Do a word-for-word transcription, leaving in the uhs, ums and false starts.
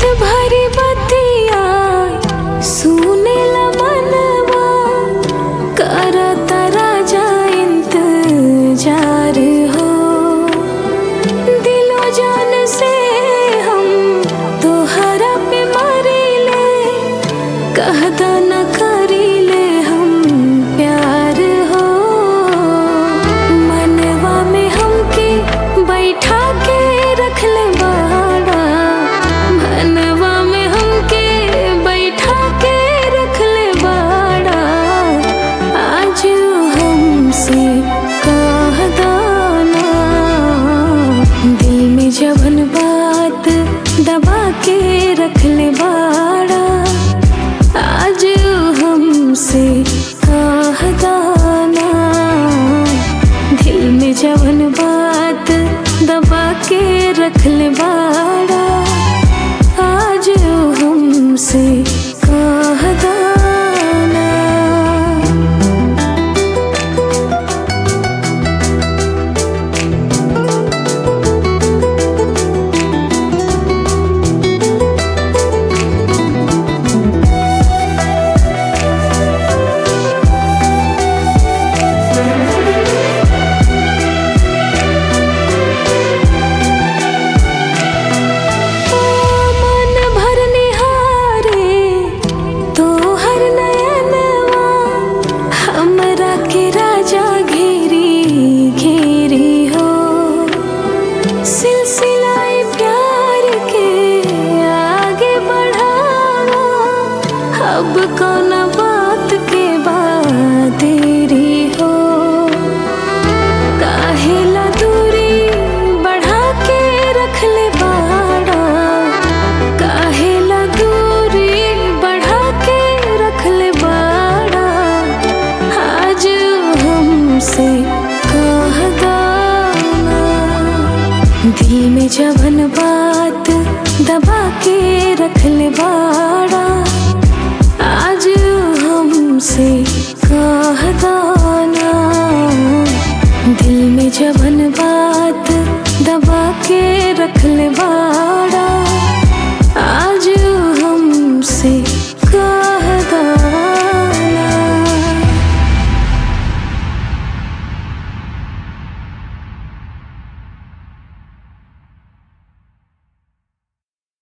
भरी बतिया सुने ला मनवा, करता राजा इंतजार हो। दिलो जान से हम तोहरा पे मरीले, कहदा न करीले हम प्यार हो। मनवा में हमके बैठा के रखले बाड़ा, मनवा में हमके बैठा के रखले बाड़ा। आज हमसे कहदा ना, दिल में जवन बात दबा के रखले बाड़ा।